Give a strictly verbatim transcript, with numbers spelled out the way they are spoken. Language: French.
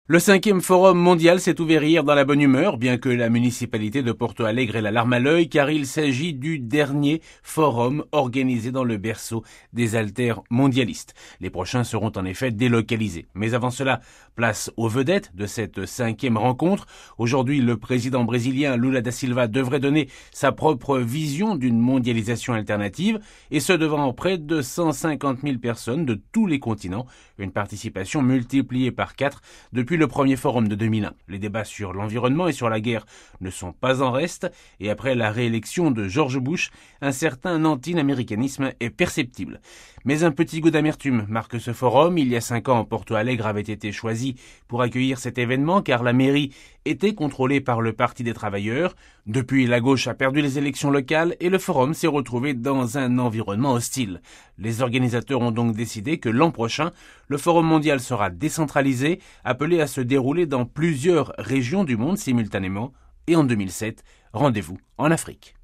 Le cinquième forum mondial s'est ouvert hier dans la bonne humeur, bien que la municipalité de Porto Alegre ait la larme à l'œil, car il s'agit du dernier forum organisé dans le berceau des haltères mondialistes. Les prochains seront en effet délocalisés. Mais avant cela, place aux vedettes de cette cinquième rencontre. Aujourd'hui, le président brésilien Lula da Silva devrait donner sa propre vision d'une mondialisation alternative, et ce devant près de cent cinquante mille personnes de tous les continents, une participation multipliée par quatre depuis le premier forum de deux mille un. Les débats sur l'environnement et sur la guerre ne sont pas en reste, et après la réélection de George Bush, un certain anti-américanisme est perceptible. Mais un petit goût d'amertume marque ce forum. Il y a cinq ans, Porto Alegre avait été choisi pour accueillir cet événement, car la mairie était contrôlée par le Parti des travailleurs. Depuis, la gauche a perdu les élections locales et le forum s'est retrouvé dans un environnement hostile. Les organisateurs ont donc décidé que l'an prochain, le forum mondial sera décentralisé, appelé à se dérouler dans plusieurs régions du monde simultanément. Et en deux mille sept, rendez-vous en Afrique.